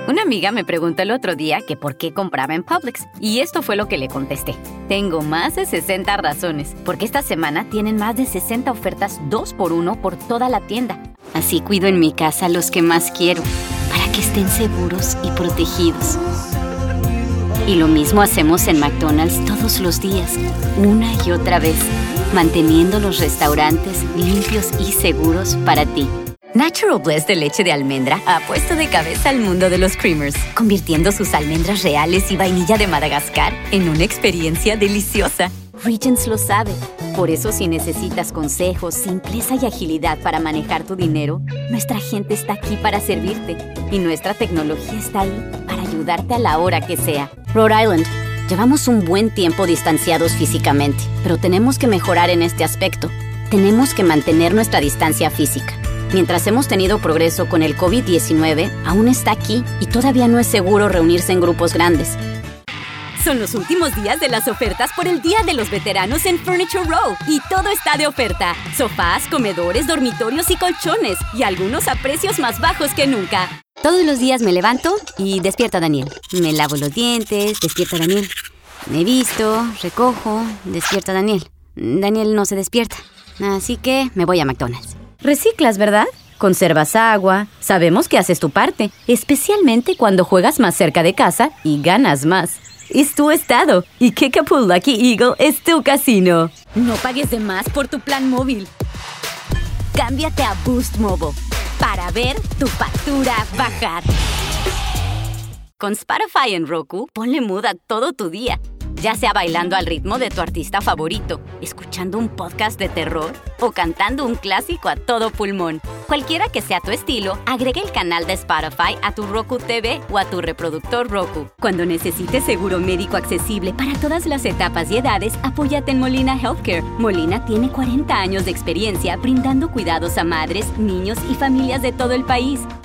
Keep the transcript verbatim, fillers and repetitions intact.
Una amiga me preguntó el otro día que por qué compraba en Publix, y esto fue lo que le contesté. Tengo más de sesenta razones, porque esta semana tienen más de sesenta ofertas dos por uno por toda la tienda. Así cuido en mi casa a los que más quiero, para que estén seguros y protegidos. Y lo mismo hacemos en McDonald's todos los días, una y otra vez, manteniendo los restaurantes limpios y seguros para ti. Natural Bliss de leche de almendra ha puesto de cabeza al mundo de los creamers, convirtiendo sus almendras reales y vainilla de Madagascar en una experiencia deliciosa. Regents lo sabe. Por eso, si necesitas consejos, simpleza y agilidad para manejar tu dinero, nuestra gente está aquí para servirte. Y nuestra tecnología está ahí para ayudarte a la hora que sea. Rhode Island. Llevamos un buen tiempo distanciados físicamente, pero tenemos que mejorar en este aspecto. Tenemos que mantener nuestra distancia física. Mientras hemos tenido progreso con el COVID diecinueve, aún está aquí y todavía no es seguro reunirse en grupos grandes. Son los últimos días de las ofertas por el Día de los Veteranos en Furniture Row y todo está de oferta. Sofás, comedores, dormitorios y colchones y algunos a precios más bajos que nunca. Todos los días me levanto y despierta Daniel. Me lavo los dientes, despierta Daniel. Me visto, recojo, despierta Daniel. Daniel no se despierta, así que me voy a McDonald's. Reciclas, ¿verdad? Conservas agua, sabemos que haces tu parte, especialmente cuando juegas más cerca de casa y ganas más. Es tu estado y Kickapoo Lucky Eagle es tu casino. No pagues de más por tu plan móvil. Cámbiate a Boost Mobile para ver tu factura bajar. Con Spotify en Roku, ponle mood a todo tu día. Ya sea bailando al ritmo de tu artista favorito, escuchando un podcast de terror o cantando un clásico a todo pulmón. Cualquiera que sea tu estilo, agrega el canal de Spotify a tu Roku T V o a tu reproductor Roku. Cuando necesites seguro médico accesible para todas las etapas y edades, apóyate en Molina Healthcare. Molina tiene cuarenta años de experiencia brindando cuidados a madres, niños y familias de todo el país.